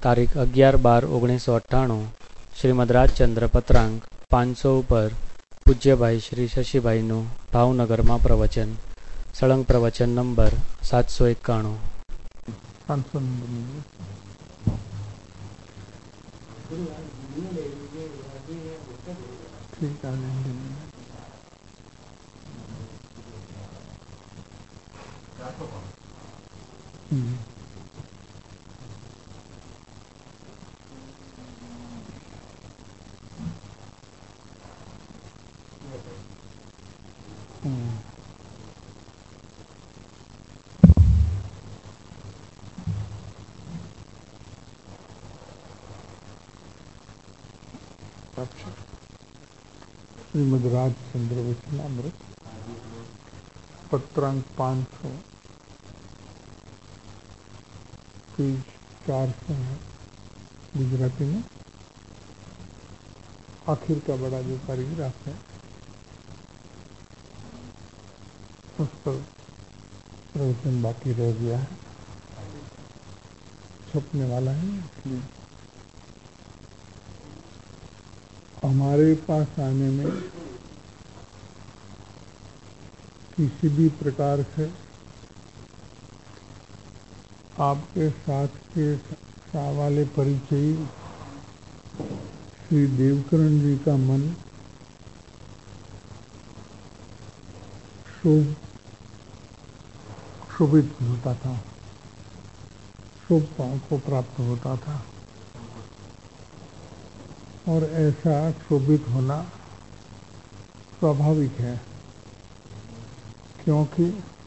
તારીખ 11/12/1998 શ્રીમદ રાજચંદ્ર પત્રાંક 500 ઉપર પૂજ્યભાઈ શ્રી શશીભાઈનું ભાવનગરમાં પ્રવચન. સળંગ પ્રવચન નંબર 791. श्रीमद राजचंद्र वचनामृत पत्रांक 500 पेज 400 है. गुजराती में आखिर का बड़ा जो पैराग्राफ है उस पर प्रवचन बाकी रह गया है, छपने वाला है. इसलिए हमारे पास आने में किसी भी प्रकार से आपके साथ के वाले परिचय श्री देवकरण जी का मन शोभित होता था, शोभा को प्राप्त होता था. और ऐसा शोभित होना स्वाभाविक है, क्योंकि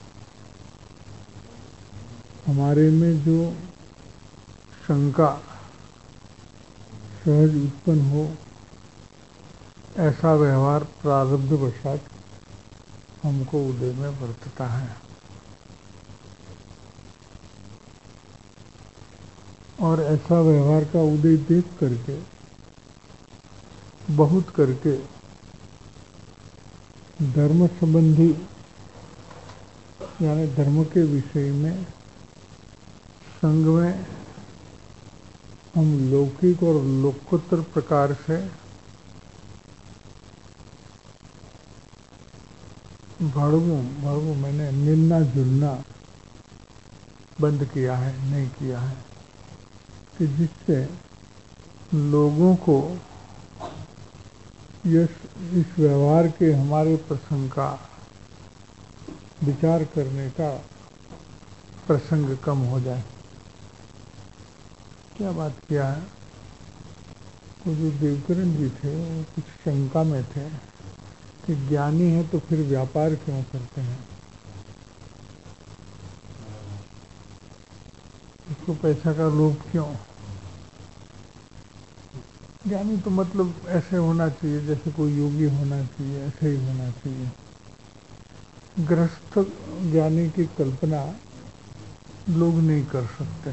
हमारे में जो शंका सहज उत्पन्न हो, ऐसा व्यवहार प्रारब्धवशात हमको उदय में वर्तता है. और ऐसा व्यवहार का उदय देख करके बहुत करके धर्म संबंधी यानी धर्म के विषय में संग में हम लौकिक और लोकोत्तर प्रकार से भड़वू मैंने मिलना जुलना बंद किया है, नहीं किया है, कि जिससे लोगों को इस व्यवहार के हमारे प्रसंग का विचार करने का प्रसंग कम हो जाए. क्या बात किया है, तो जो देवकरण जी थे वो कुछ शंका में थे कि ज्ञानी है तो फिर व्यापार क्यों करते हैं, इसको पैसा का लोभ क्यों. ज्ञानी तो मतलब ऐसे होना चाहिए जैसे कोई योगी होना चाहिए, ऐसे ही होना चाहिए. गृहस्थ ज्ञानी की कल्पना लोग नहीं कर सकते,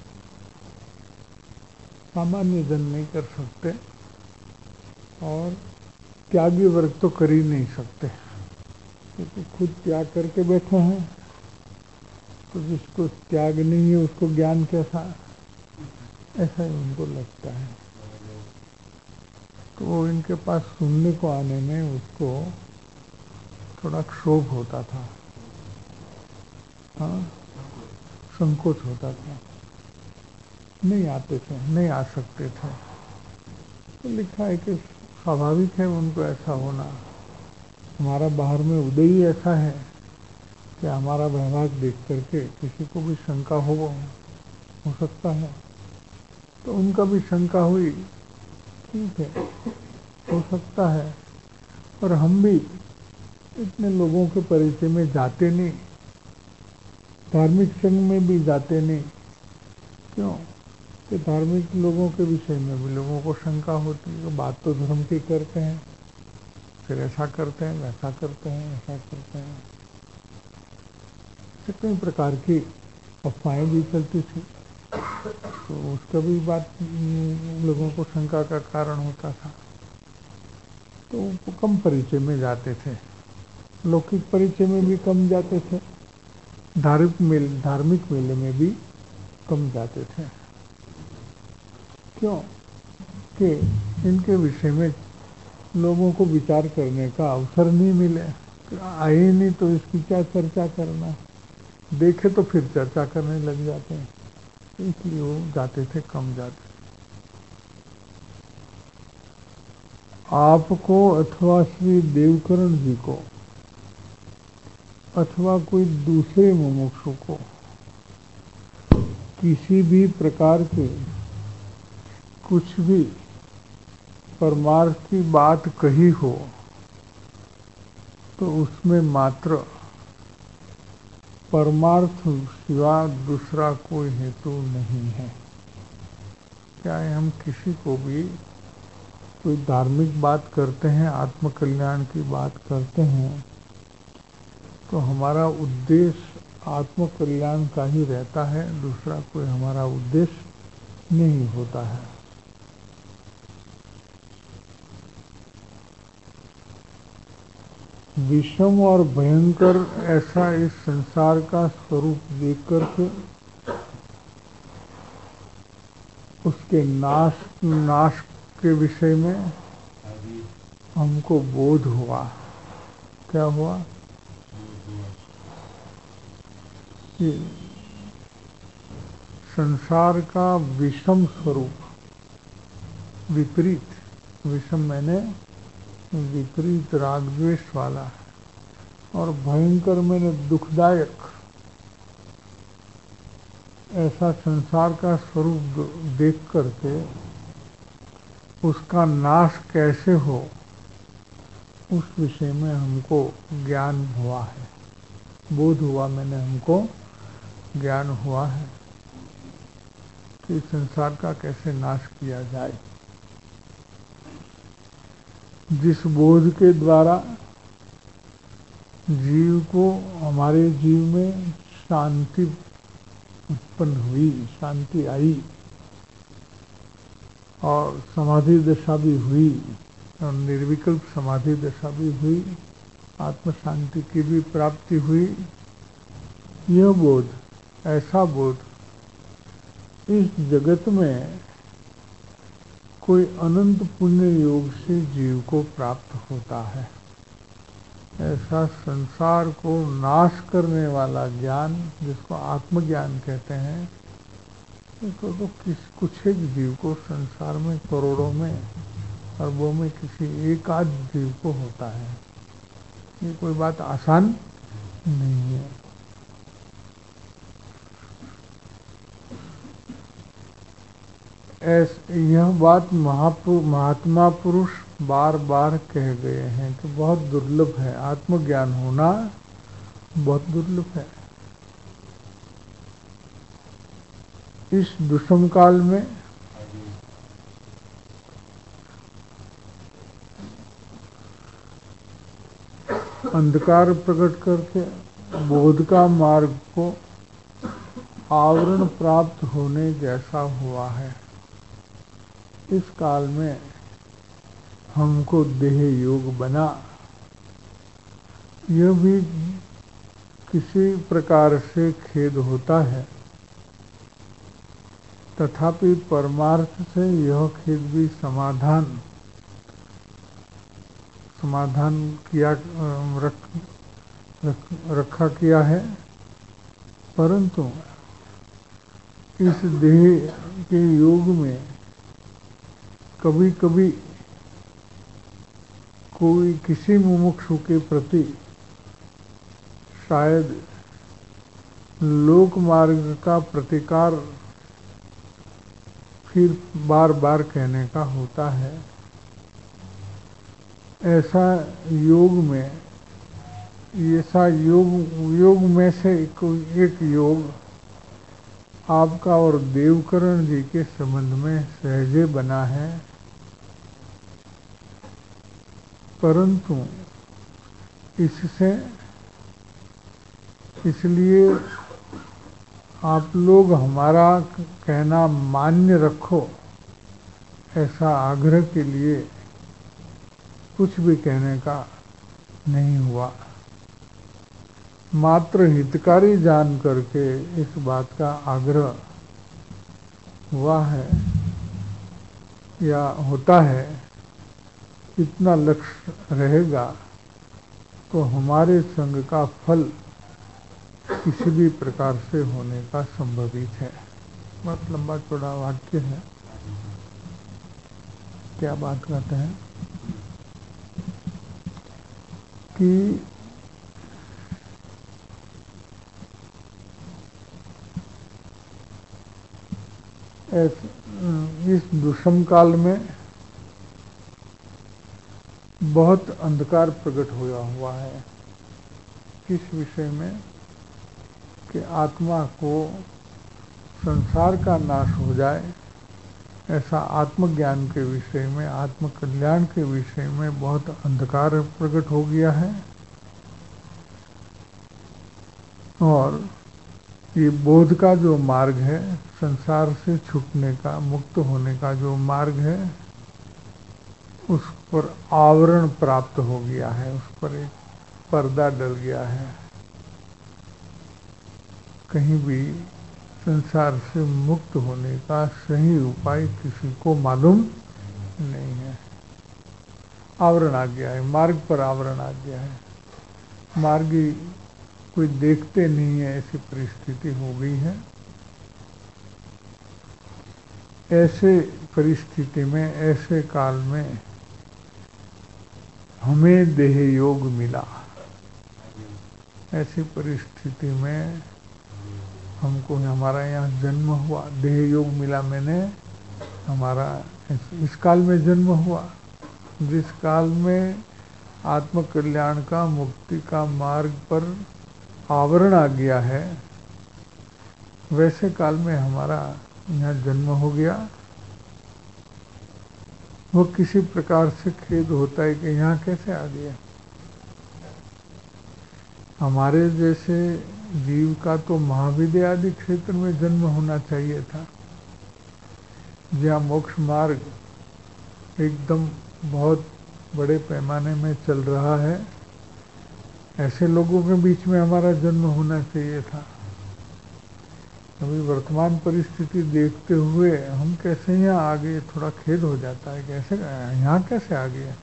सामान्य जन नहीं कर सकते, और त्यागी वर्ग तो कर ही नहीं सकते, क्योंकि खुद त्याग करके बैठे हैं. तो जिसको त्याग नहीं है उसको ज्ञान कैसा, ऐसा ही उनको लगता है. तो वो इनके पास सुनने को आने में उसको थोड़ा क्षोभ होता था, हाँ, संकोच होता था, नहीं आते थे, नहीं आ सकते थे. तो लिखा है कि स्वाभाविक है उनको ऐसा होना. हमारा बाहर में उदय ही ऐसा है कि हमारा व्यवहार देख करके किसी को भी शंका हो सकता है. तो उनका भी शंका हुई, ठीक है, हो सकता है. और हम भी इतने लोगों के परिचय में जाते नहीं, धार्मिक संघ में भी जाते नहीं. क्यों कि धार्मिक लोगों के विषय में भी लोगों को शंका होती है. बात तो धर्म की करते हैं, फिर ऐसा करते हैं, वैसा करते हैं, ऐसा करते हैं. कई प्रकार की अफवाहें भी चलती थी, तो उसका भी बात लोगों को शंका का कारण होता था. तो कम परिचय में जाते थे, लौकिक परिचय में भी कम जाते थे, धार्मिक मेले में भी कम जाते थे. क्यों कि इनके विषय में लोगों को विचार करने का अवसर नहीं मिले, आए नहीं तो इसकी क्या चर्चा करना, देखे तो फिर चर्चा करने लग जाते हैं, इसलिए वो जाते थे, कम जाते। आपको अथवा श्री देवकरण जी को अथवा कोई दूसरे मुमुक्षु को किसी भी प्रकार के कुछ भी परमार्थ की बात कही हो तो उसमें मात्र परमार्थ सिवा दूसरा कोई हेतु नहीं है। चाहे हम किसी को भी कोई धार्मिक बात करते हैं, आत्मकल्याण की बात करते हैं, तो हमारा उद्देश्य आत्मकल्याण का ही रहता है, दूसरा कोई हमारा उद्देश्य नहीं होता है। विषम और भयंकर ऐसा इस संसार का स्वरूप देख करके उसके नाश के विषय में हमको बोध हुआ। क्या हुआ कि संसार का विषम स्वरूप, विपरीत, विषम मैंने विपरीत राग द्वेष वाला, और भयंकर मैंने दुखदायक, ऐसा संसार का स्वरूप देख करके उसका नाश कैसे हो उस विषय में हमको ज्ञान हुआ है, बोध हुआ, मैंने हमको ज्ञान हुआ है कि संसार का कैसे नाश किया जाए। जिस बोध के द्वारा जीव को, हमारे जीव में शांति उत्पन्न हुई, शांति आई और समाधि दशा भी हुई और निर्विकल्प समाधि दशा भी हुई, आत्म शांति की भी प्राप्ति हुई, यह बोध, ऐसा बोध इस जगत में कोई अनंत पुण्य योग से जीव को प्राप्त होता है। ऐसा संसार को नाश करने वाला ज्ञान, जिसको आत्मज्ञान कहते हैं, इसको तो कुछ एक जीव को, संसार में करोड़ों में अरबों में किसी एक आध जीव को होता है। ये कोई बात आसान नहीं है। यह बात महात्मा पुरुष बार बार कह गए हैं कि बहुत दुर्लभ है, आत्मज्ञान होना बहुत दुर्लभ है। इस दुष्म काल में अंधकार प्रकट करके बोध का मार्ग को आवरण प्राप्त होने जैसा हुआ है। इस काल में हमको देह योग बना, यह भी किसी प्रकार से खेद होता है, तथापि परमार्थ से यह खेद भी समाधान किया रखा किया है। परंतु इस देह के योग में कभी कभी कोई किसी मुमुक्षु के प्रति शायद लोक मार्ग का प्रतिकार फिर बार बार कहने का होता है। ऐसा योग में, ऐसा योग में से एक योग आपका और देवकरण जी के संबंध में सहजे बना है, परंतु इसलिए आप लोग हमारा कहना मान्य रखो, ऐसा आग्रह के लिए कुछ भी कहने का नहीं हुआ। मात्र हितकारी जान करके इस बात का आग्रह हुआ है या होता है, इतना लक्ष्य रहेगा तो हमारे संग का फल किसी भी प्रकार से होने का संभवित है। बहुत लंबा चौड़ा वाक्य है। क्या बात करते हैं कि इस दुष्म काल में बहुत अंधकार प्रकट हुआ हुआ है। किस विषय में? कि आत्मा को संसार का नाश हो जाए, ऐसा आत्मज्ञान के विषय में, आत्मकल्याण के विषय में बहुत अंधकार प्रकट हो गया है। और ये बोध का जो मार्ग है, संसार से छूटने का, मुक्त होने का जो मार्ग है, उस पर आवरण प्राप्त हो गया है, उस पर एक पर्दा डल गया है। कहीं भी संसार से मुक्त होने का सही उपाय किसी को मालूम नहीं है। आवरण आ गया है, मार्ग पर आवरण आ गया है, मार्गी कोई देखते नहीं है, ऐसी परिस्थिति हो गई है। ऐसे परिस्थिति में, ऐसे काल में हमें देह योग मिला। ऐसी परिस्थिति में हमको, हमारा यहाँ जन्म हुआ, देह योग मिला। मैंने हमारा इस काल में जन्म हुआ, जिस काल में आत्मकल्याण का, मुक्ति का मार्ग पर आवरण आ गया है, वैसे काल में हमारा यहाँ जन्म हो गया। वो किसी प्रकार से खेद होता है कि यहाँ कैसे आ गया। हमारे जैसे जीव का तो महाविद्य आदि क्षेत्र में जन्म होना चाहिए था, जहाँ मोक्ष मार्ग एकदम बहुत बड़े पैमाने में चल रहा है। ऐसे लोगों के बीच में हमारा जन्म होना चाहिए था। अभी वर्तमान परिस्थिति देखते हुए हम कैसे यहाँ आ गए, थोड़ा खेद हो जाता है। कैसे यहाँ कैसे आ गए?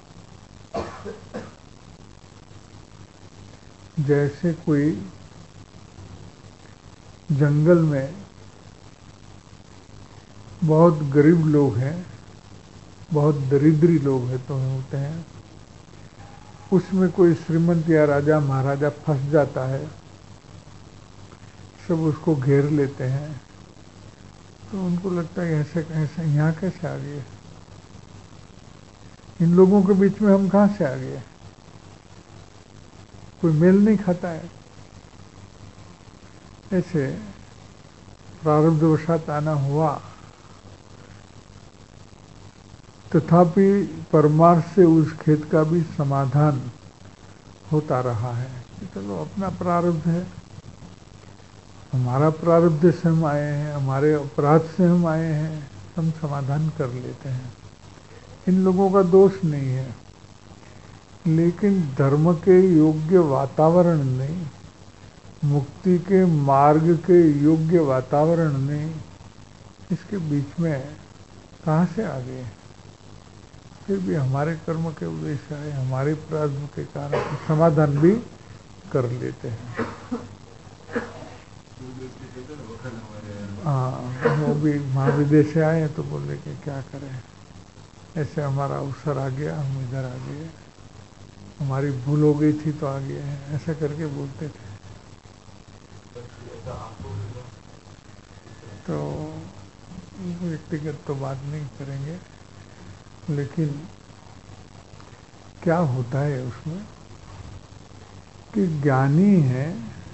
जैसे कोई जंगल में बहुत गरीब लोग हैं, बहुत दरिद्री लोग हैं तो होते हैं, उसमें कोई श्रीमंत या राजा महाराजा फंस जाता है, सब उसको घेर लेते हैं, तो उनको लगता है ऐसे कैसे, यहाँ कैसे आ गए, इन लोगों के बीच में हम कहाँ से आ गए, कोई मेल नहीं खाता है। ऐसे प्रारब्धवशात आना हुआ, तथापि परमार्थ से उस खेद का भी समाधान होता रहा है कि चलो अपना प्रारब्ध है, हमारा प्रारब्ध से हम आए हैं, हमारे अपराध से हम आए हैं, हम समाधान कर लेते हैं। इन लोगों का दोष नहीं है, लेकिन धर्म के योग्य वातावरण नहीं, मुक्ति के मार्ग के योग्य वातावरण नहीं, इसके बीच में कहाँ से आ गए। फिर भी हमारे कर्म के उद्देश्य आए, हमारे प्रारब्ध के कारण समाधान भी कर लेते हैं। हाँ, वो भी महाविदेश से आए तो बोले कि क्या करें, ऐसे हमारा अवसर आ गया, हम इधर आ गए, हमारी भूल हो गई थी तो आ गए हैं, ऐसा करके बोलते थे। तो व्यक्तिगत तो बात नहीं करेंगे, लेकिन क्या होता है उसमें कि ज्ञानी है,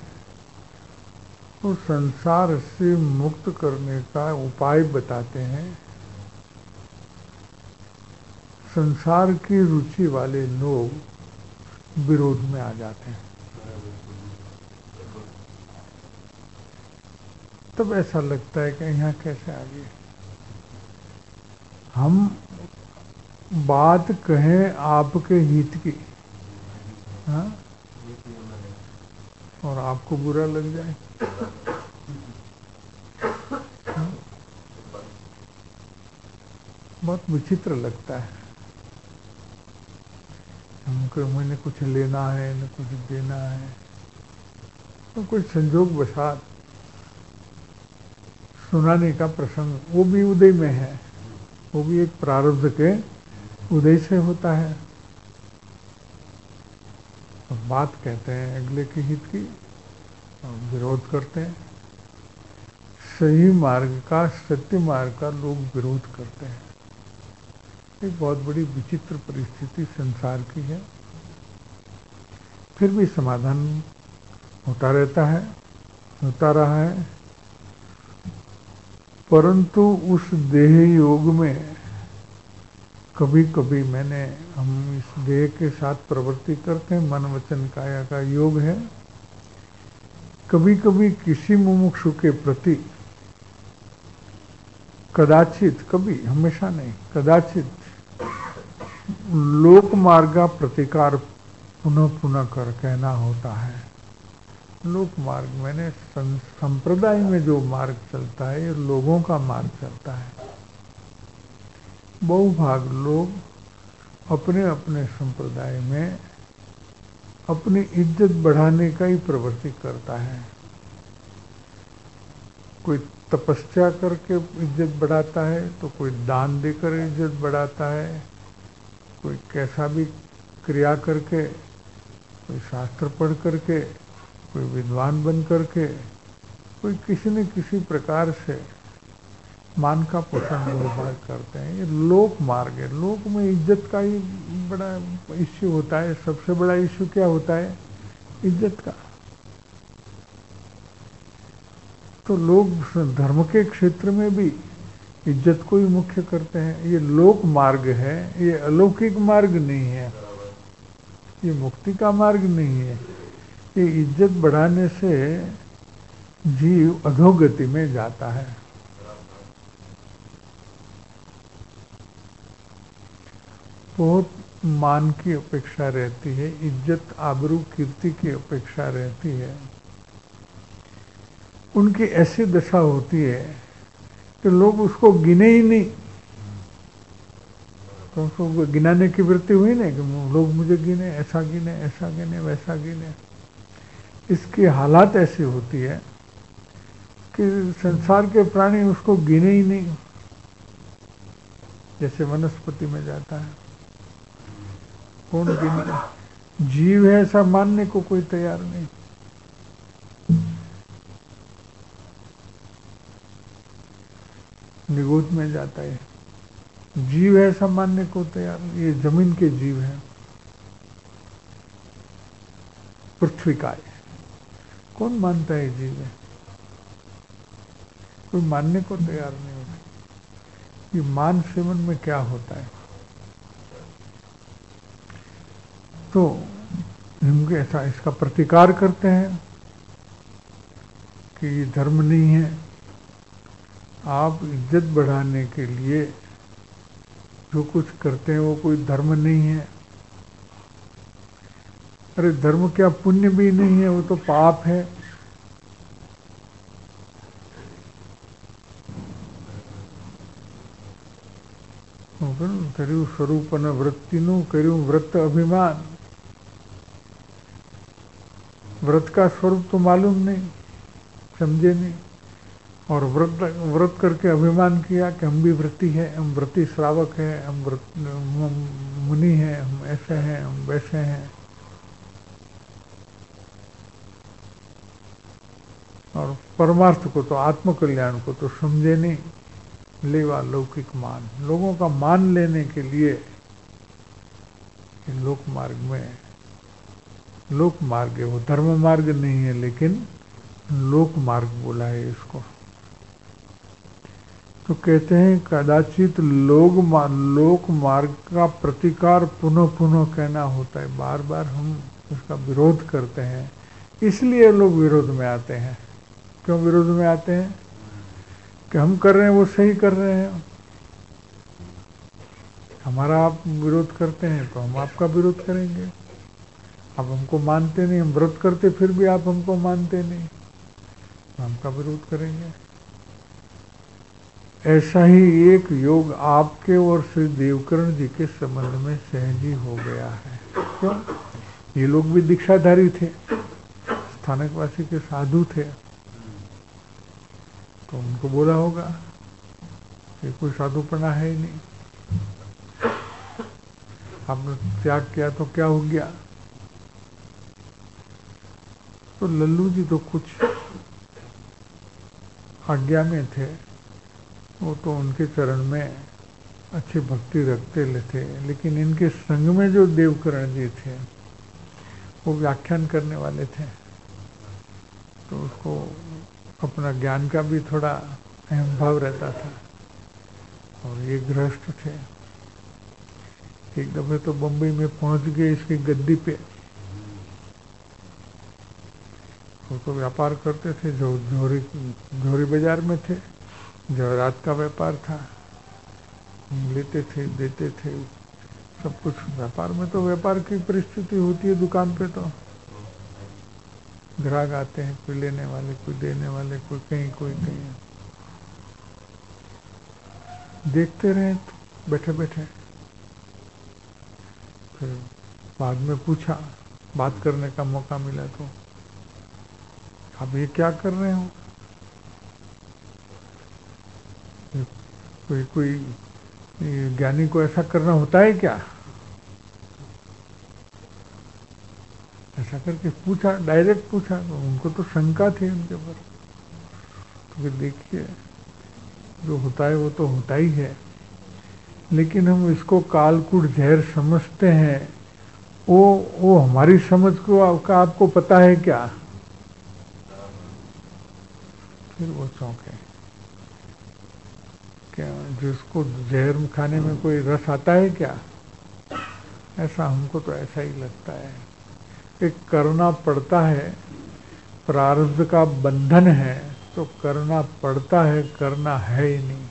वो संसार से मुक्त करने का उपाय बताते हैं। संसार की रुचि वाले लोग विरोध में आ जाते हैं। तब ऐसा लगता है कि यहाँ कैसे आ गए। हम बात कहें आपके हित की, हाँ, और आपको बुरा लग जाए, बहुत विचित्र लगता है। हमको मैंने कुछ लेना है न कुछ देना है, तो कुछ संजोग वशात सुनाने का प्रसंग, वो भी उदय में है, वो भी एक प्रारब्ध के उदय से होता है। और बात कहते हैं अगले के हित की और विरोध करते हैं। सही मार्ग का, सत्य मार्ग का लोग विरोध करते हैं। एक बहुत बड़ी विचित्र परिस्थिति संसार की है। फिर भी समाधान होता रहता है, होता रहा है। परंतु उस देह योग में कभी कभी हम इस देह के साथ प्रवृत्ति करते हैं, मन वचन काया का योग है। कभी कभी किसी मुमुक्षु के प्रति कदाचित, कभी, हमेशा नहीं, कदाचित लोक मार्गा प्रतिकार पुनः पुनः कर कहना होता है। लोक मार्ग मैंने संप्रदाय में जो मार्ग चलता है, ये लोगों का मार्ग चलता है। बहुभाग लोग अपने अपने संप्रदाय में अपनी इज्जत बढ़ाने का ही प्रवृत्ति करता है। कोई तपस्या करके इज्जत बढ़ाता है, तो कोई दान देकर इज्जत बढ़ाता है, कोई कैसा भी क्रिया करके, कोई शास्त्र पढ़ करके, कोई विद्वान बन करके, कोई किसी न किसी प्रकार से मान का पोषण व्यवहार करते हैं। ये लोक मार्ग है। लोक में इज्जत का ही बड़ा इश्यू होता है। सबसे बड़ा इश्यू क्या होता है? इज्जत का। तो लोग धर्म के क्षेत्र में भी इज्जत को ही मुख्य करते हैं। ये लोक मार्ग है, ये अलौकिक मार्ग नहीं है, ये मुक्ति का मार्ग नहीं है। ये इज्जत बढ़ाने से जीव अधोगति में जाता है। बहुत मान की अपेक्षा रहती है, इज्जत आबरू कीर्ति की अपेक्षा रहती है। उनकी ऐसी दशा होती है कि लोग उसको गिने ही नहीं। तो उसको गिनाने की वृत्ति हुई नहीं कि लोग मुझे गिने, ऐसा गिने, ऐसा गिने, वैसा गिने। इसकी हालात ऐसी होती है कि संसार के प्राणी उसको गिने ही नहीं, जैसे वनस्पति में जाता है। कौन गिने? जीव है ऐसा मानने को कोई तैयार नहीं। निगोद में जाता है, जीव है ऐसा मानने को तैयार। ये जमीन के जीव हैं, पृथ्वी का है, कौन मानता है जीव है? कोई मानने को तैयार नहीं होता। ये मान सेवन में क्या होता है? तो हम ऐसा इसका प्रतिकार करते हैं कि ये धर्म नहीं है। आप इज्जत बढ़ाने के लिए जो कुछ करते हैं वो कोई धर्म नहीं है। अरे धर्म क्या पुण्य भी नहीं है, वो तो पाप है। કર્યું સ્વરૂપ અને વૃત્તિનું કર્યું વ્રત અભિમાન। व्रत का स्वरूप तो मालूम नहीं, समझे नहीं, और व्रत करके अभिमान किया कि हम भी व्रती है, हम व्रती श्रावक है, हम मुनि हैं, हम ऐसे हैं, हम वैसे हैं। और परमार्थ को तो, आत्मकल्याण को तो समझे नहीं। लेवा लौकिक मान, लोगों का मान लेने के लिए लोक मार्ग में, लोक मार्ग है वो, धर्म मार्ग नहीं है, लेकिन लोक मार्ग बोला है इसको। तो कहते हैं कदाचित लोक मार्ग का प्रतिकार पुनः पुनः कहना होता है। बार बार हम उसका विरोध करते हैं, इसलिए लोग विरोध में आते हैं। क्यों विरोध में आते हैं? कि हम कर रहे हैं वो सही कर रहे हैं। हमारा आप विरोध करते हैं तो हम आपका विरोध करेंगे। आप हमको मानते नहीं, हम व्रत करते फिर भी आप हमको मानते नहीं, हम आपका विरोध करेंगे। ऐसा ही एक योग आपके और श्री देवकरण जी के संबंध में सहज ही हो गया है। क्यों? ये लोग भी दीक्षाधारी थे, स्थानकवासी के साधु थे, तो उनको बोला होगा कि कोई साधुपना है ही नहीं, आपने त्याग किया तो क्या हो गया। तो लल्लू जी तो कुछ आज्ञा में थे, वो तो उनके चरण में अच्छी भक्ति रखते थे, लेकिन इनके संग में जो देवकरण जी थे वो व्याख्यान करने वाले थे, तो उसको अपना ज्ञान का भी थोड़ा अहम भाव रहता था, और ये गृहस्थ थे। एक दफे तो बम्बई में पहुंच गए इसकी गद्दी पे, वो तो व्यापार करते थे, जो झोरी बाजार में थे, जवाहरात का व्यापार था, लेते थे देते थे सब कुछ। व्यापार में तो व्यापार की परिस्थिति होती है, दुकान पे तो ग्राहक आते हैं, कोई लेने वाले, कोई देने वाले, कोई कहीं कोई कहीं। देखते रहे बैठे बैठे, फिर बाद में पूछा, बात करने का मौका मिला तो, आप ये क्या कर रहे हो? कोई ज्ञानी को ऐसा करना होता है क्या? ऐसा करके पूछा, डायरेक्ट पूछा, तो उनको तो शंका थी उनके ऊपर। तो देखिए, जो होता है वो तो होता ही है, लेकिन हम इसको कालकूट जहर समझते हैं, वो हमारी समझ को आपको पता है क्या? फिर वो चौंके, क्या जिसको जहर खाने में कोई रस आता है क्या? ऐसा हमको तो ऐसा ही लगता है। एक करना पड़ता है, प्रारब्ध का बंधन है तो करना पड़ता है, करना है ही नहीं,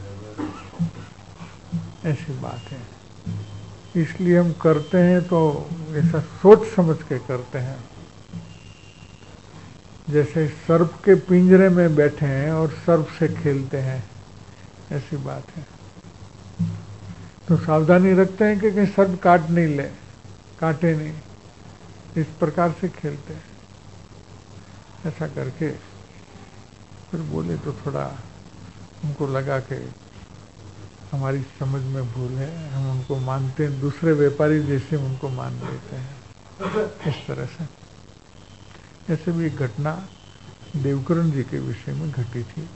ऐसी बात है। इसलिए हम करते हैं तो ऐसा सोच समझ के करते हैं। जैसे सर्प के पिंजरे में बैठे हैं और सर्प से खेलते हैं, ऐसी बात है। तो सावधानी रखते हैं कि कहीं सर्प काट नहीं ले, काटे नहीं, इस प्रकार से खेलते हैं। ऐसा करके फिर बोले तो थोड़ा हमको लगा कि हमारी समझ में भूल है, हम उनको मानते हैं दूसरे व्यापारी जैसे उनको मान लेते हैं, इस तरह से। ऐसे भी एक घटना देवकरण जी के विषय में घटी थी।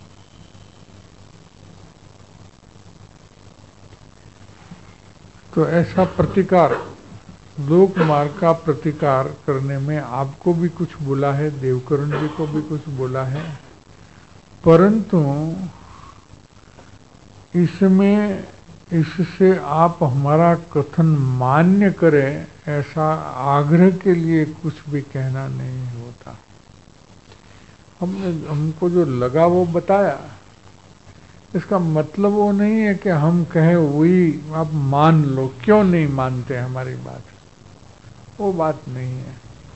तो ऐसा प्रतिकार, लोक मार्ग का प्रतिकार करने में आपको भी कुछ बोला है, देवकरण जी को भी कुछ बोला है, परंतु इसमें इससे आप हमारा कथन मान्य करें ऐसा आग्रह के लिए कुछ भी कहना नहीं होता। हमको जो लगा वो बताया, इसका मतलब वो नहीं है कि हम कहें वही आप मान लो। क्यों नहीं मानते हमारी बात? वो बात नहीं है।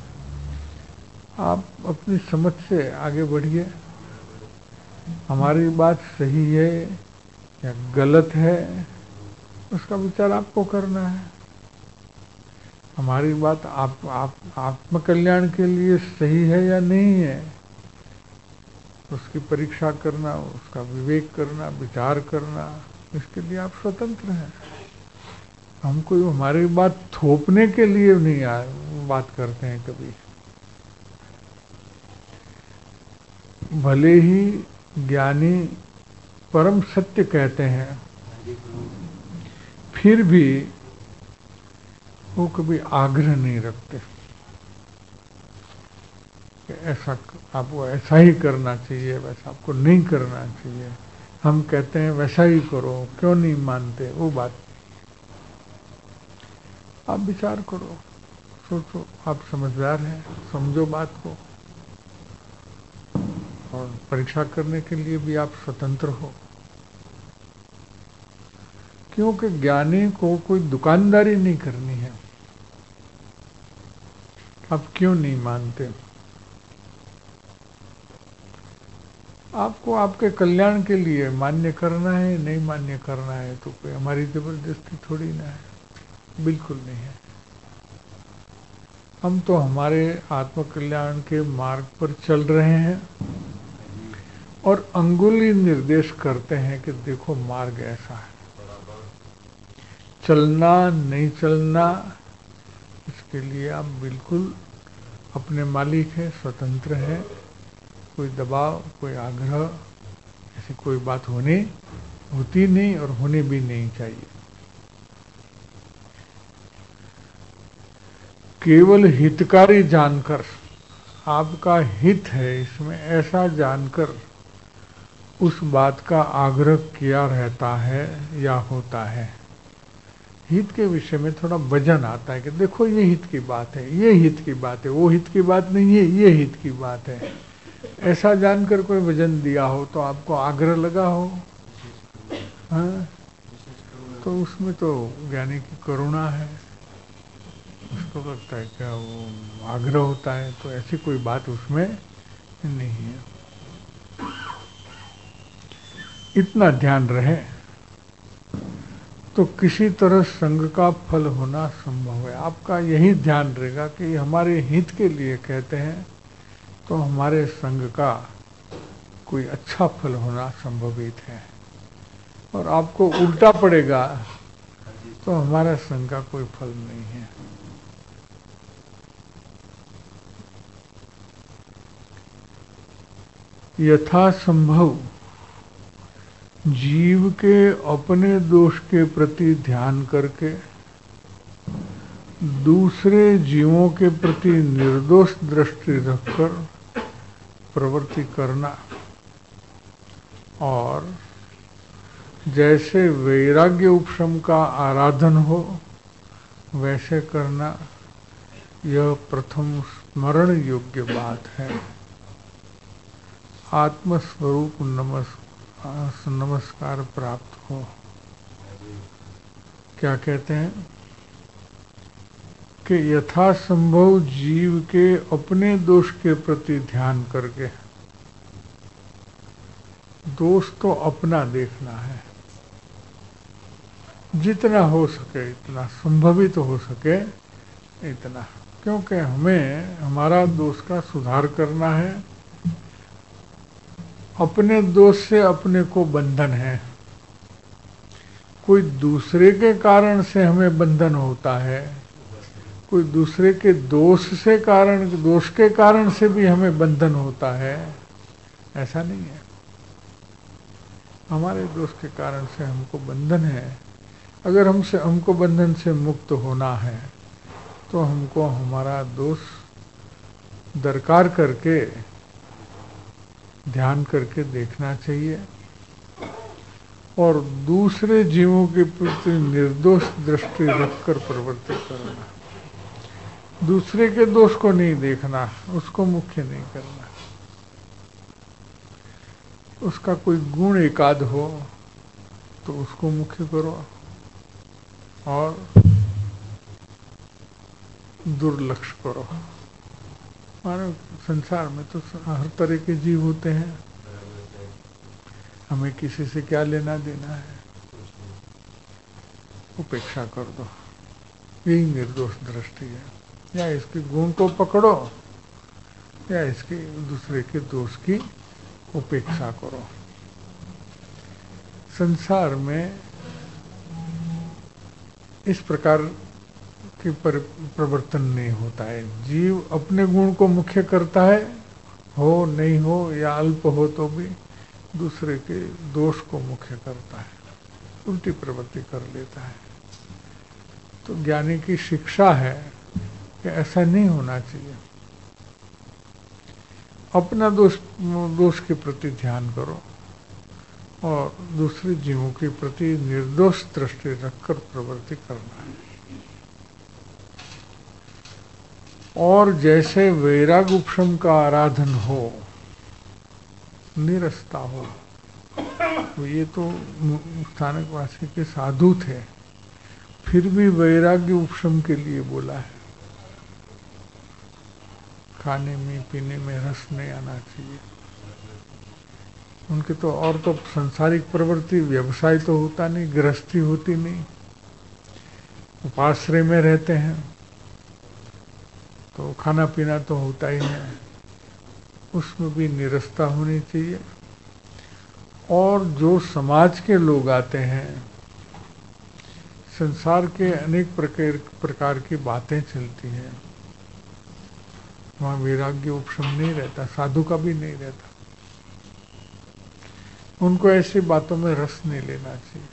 आप अपनी समझ से आगे बढ़िए, हमारी बात सही है या गलत है उसका विचार आपको करना है। हमारी बात आत्मकल्याण के लिए सही है या नहीं है, उसकी परीक्षा करना, उसका विवेक करना, विचार करना, इसके लिए आप स्वतंत्र हैं। हम कोई हमारी बात थोपने के लिए नहीं बात करते हैं कभी। भले ही ज्ञानी परम सत्य कहते हैं, फिर भी वो कभी आग्रह नहीं रखते कि ऐसा आपको ऐसा ही करना चाहिए, वैसा आपको नहीं करना चाहिए। हम कहते हैं वैसा ही करो, क्यों नहीं मानते? वो बात आप विचार करो, सोचो, आप समझदार हैं, समझो बात को, और परीक्षा करने के लिए भी आप स्वतंत्र हो। क्योंकि ज्ञानी को कोई दुकानदारी नहीं करनी है। आप क्यों नहीं मानते? आपको आपके कल्याण के लिए मान्य करना है, नहीं मान्य करना है, तो कोई हमारी जबरदस्ती थोड़ी ना है, बिल्कुल नहीं है। हम तो हमारे आत्म कल्याण के मार्ग पर चल रहे हैं और अंगुली निर्देश करते हैं कि देखो मार्ग ऐसा है, चलना नहीं चलना इसके लिए आप बिल्कुल अपने मालिक हैं, स्वतंत्र हैं। कोई दबाव, कोई आग्रह, ऐसी कोई बात होती नहीं और होने भी नहीं चाहिए। केवल हितकारी जानकर, आपका हित है इसमें ऐसा जानकर उस बात का आग्रह किया रहता है या होता है। हित के विषय में थोड़ा वजन आता है कि देखो ये हित की बात है, ये हित की बात है, वो हित की बात नहीं है, ये हित की बात है। ऐसा जानकर कोई वजन दिया हो तो आपको आग्रह लगा हो, हाँ, तो उसमें तो ज्ञानी की करुणा है। उसको लगता है क्या वो आग्रह होता है, तो ऐसी कोई बात उसमें नहीं है। इतना ध्यान रहे तो किसी तरह संग का फल होना संभव है। आपका यही ध्यान रहेगा कि हमारे हित के लिए कहते हैं, तो हमारे संग का कोई अच्छा फल होना संभवित है। और आपको उल्टा पड़ेगा तो हमारा संग का कोई फल नहीं है। यथासंभव जीव के अपने दोष के प्रति ध्यान करके दूसरे जीवों के प्रति निर्दोष दृष्टि रखकर प्रवृत्ति करना, और जैसे वैराग्य उपशम का आराधन हो वैसे करना, यह प्रथम स्मरण योग्य बात है। आत्मस्वरूप नमस्कार प्राप्त हो। क्या कहते हैं कि यथासंभव जीव के अपने दोष के प्रति ध्यान करके, दोष तो अपना देखना है, जितना हो सके इतना, संभवित हो सके इतना, क्योंकि हमें हमारा दोष का सुधार करना है। अपने दोष से अपने को बंधन है, कोई दूसरे के कारण से हमें बंधन होता है, कोई दूसरे के दोष के कारण से भी हमें बंधन होता है, ऐसा नहीं है। हमारे दोष के कारण से हमको बंधन है। अगर हमको बंधन से मुक्त होना है तो हमको हमारा दोष दरकार करके ध्यान करके देखना चाहिए और दूसरे जीवों के प्रति निर्दोष दृष्टि रखकर प्रवृत्ति करना। दूसरे के दोष को नहीं देखना, उसको मुख्य नहीं करना। उसका कोई गुण एकाध हो तो उसको मुख्य करो और दुर्लक्ष्य करो। मानो संसार में तो हर तरह के जीव होते हैं, हमें किसी से क्या लेना देना है, उपेक्षा कर दो, यही निर्दोष दृष्टि है। या इसके गुण को पकड़ो या इसके दूसरे के दोष की उपेक्षा करो। संसार में इस प्रकार के प्रवर्तन नहीं होता है। जीव अपने गुण को मुख्य करता है, हो नहीं हो या अल्प हो तो भी दूसरे के दोष को मुख्य करता है, उल्टी प्रवृत्ति कर लेता है। तो ज्ञानी की शिक्षा है कि ऐसा नहीं होना चाहिए। अपना दोष के प्रति ध्यान करो और दूसरे जीवों के प्रति निर्दोष दृष्टि रखकर प्रवृत्ति करना है। और जैसे वैराग उपशम का आराधन हो, निरस्ता हो, तो ये तो स्थानकवासी के साधु थे, फिर भी वैराग्य उपशम के लिए बोला है। खाने में पीने में रस नहीं आना चाहिए, उनकी तो और तो संसारिक प्रवृत्ति, व्यवसाय तो होता नहीं, गृहस्थी होती नहीं, उपाश्रय में रहते हैं, तो खाना पीना तो होता ही है, उसमें भी निरस्ता होनी चाहिए। और जो समाज के लोग आते हैं, संसार के अनेक प्रकार की बातें चलती हैं, वहाँ वैराग्य उपशम नहीं रहता, साधु का भी नहीं रहता। उनको ऐसी बातों में रस नहीं लेना चाहिए,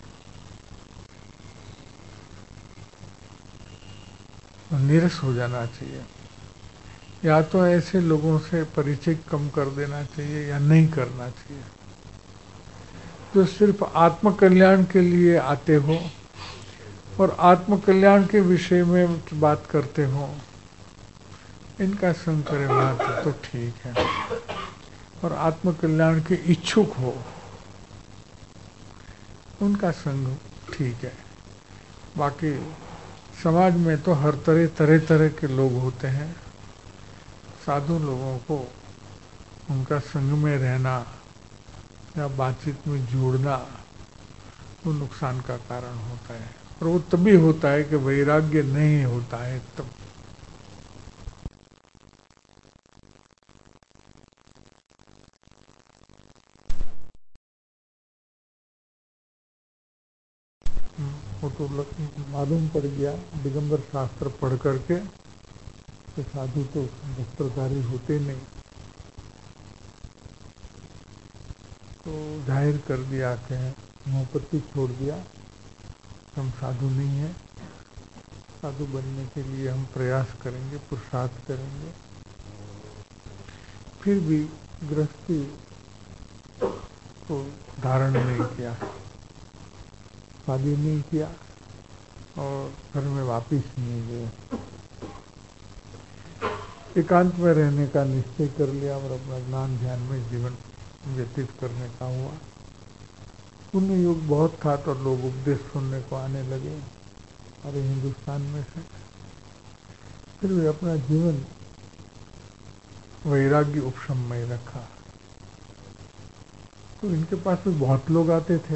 निरस हो जाना चाहिए। या तो ऐसे लोगों से परिचय कम कर देना चाहिए या नहीं करना चाहिए। जो सिर्फ आत्मकल्याण के लिए आते हो और आत्मकल्याण के विषय में बात करते हो, इनका संग करे वहाँ तो ठीक है। और आत्मकल्याण के इच्छुक हो, उनका संग ठीक है। बाकी समाज में तो हर तरह के लोग होते हैं। साधु लोगों को उनका संग में रहना या बातचीत में जुड़ना वो नुकसान का कारण होता है, और वो तभी होता है कि वैराग्य नहीं होता है तब। वो तो मालूम पड़ गया दिगंबर शास्त्र पढ़ करके कि साधु तो वस्त्रधारी होते नहीं, तो जाहिर कर दिया कि मुंहपत्ती छोड़ दिया, हम साधु नहीं हैं। साधु बनने के लिए हम प्रयास करेंगे, पुरुषार्थ करेंगे। फिर भी गृहस्थी को धारण नहीं किया, शादी नहीं किया और घर में वापिस नहीं गए। एकांत में रहने का निश्चय कर लिया और अपना ज्ञान ध्यान में जीवन व्यतीत करने का हुआ। पुण्य युग बहुत था तो लोग उपदेश सुनने को आने लगे अरे हिंदुस्तान में से। फिर भी अपना जीवन वैराग्य उपशम में रखा। तो इनके पास भी बहुत लोग आते थे।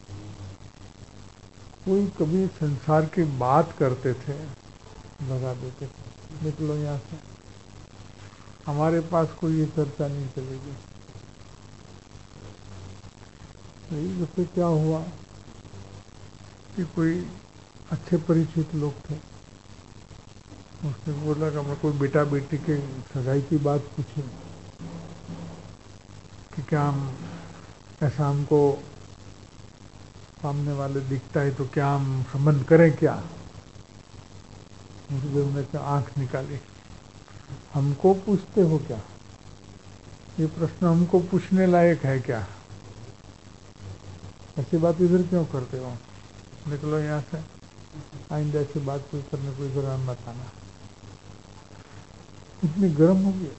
कोई कभी संसार की बात करते थे, भगा देते थे, निकलो यहाँ से, हमारे पास कोई ये चर्चा नहीं चलेगी। तो फिर क्या हुआ कि कोई अच्छे परिचित लोग थे, उसने बोला कि मैं कोई बेटा बेटी के सगाई की बात पूछी कि क्या हम ऐसा हमको सामने वाले दिखता है तो क्या हम संबंध करें क्या। गुरुदेव ने आंख निकाली, हमको पूछते हो क्या, ये प्रश्न हमको पूछने लायक है क्या, ऐसी बात इधर क्यों करते हो, निकलो यहाँ से, आइंदा ऐसी बात कोई करने को इधर मत आना। इतनी गर्म हो गई।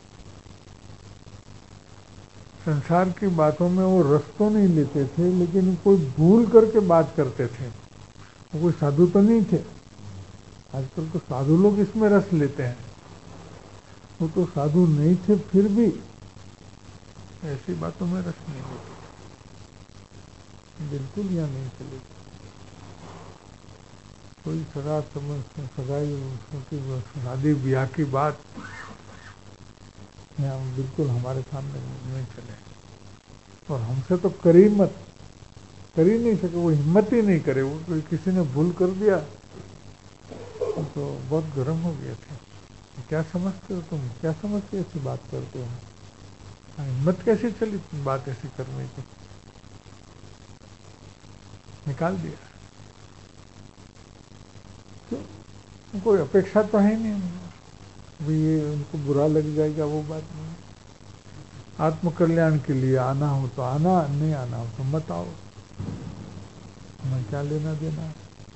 संसार की बातों में वो रस तो नहीं लेते थे, लेकिन कोई भूल करके बात करते थे। वो कोई साधु तो नहीं थे। आजकल तो साधु लोग इसमें रस लेते हैं, वो तो साधु नहीं थे, फिर भी ऐसी बातों में रस नहीं लेते, बिल्कुल यहाँ नहीं चलेगी। कोई सगा सगाई शादी ब्याह की बात यहाँ बिल्कुल हमारे सामने नहीं चले, और हमसे तो कर ही मत, कर ही नहीं सके, वो हिम्मत ही नहीं करे। वो कोई किसी ने भूल कर दिया तो बहुत गर्म हो गए थे। क्या समझते हो तुम, क्या समझते ऐसी बात करते हो, हिम्मत कैसी चली बात ऐसी करने की, निकाल दिया। तो कोई अपेक्षा तो है नहीं भी ये उनको बुरा लग जाएगा, वो बात नहीं। आत्मकल्याण के लिए आना हो तो आना, नहीं आना हो तो मत आओ, मैं क्या लेना देना।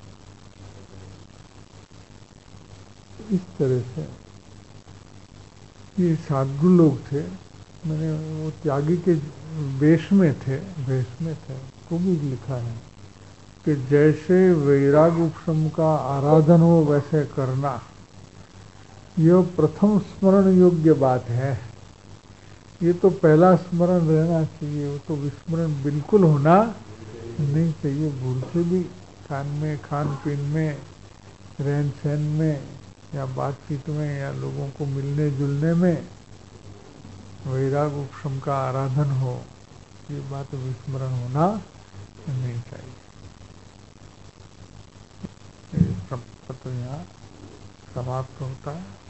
इस तरह से ये साधु लोग थे, मैंने वो त्यागी के वेश में थे, तो भी लिखा है कि जैसे वैराग उपशम का आराधन हो वैसे करना, यह प्रथम स्मरण योग्य बात है। ये तो पहला स्मरण रहना चाहिए, वो तो विस्मरण बिल्कुल होना नहीं चाहिए। भूल से भी खान पीन में, रहन सहन में, या बातचीत में, या लोगों को मिलने जुलने में वैराग उपशम का आराधन हो, ये बात विस्मरण होना नहीं चाहिए। ये सब पत्र यहाँ समाप्त होता है।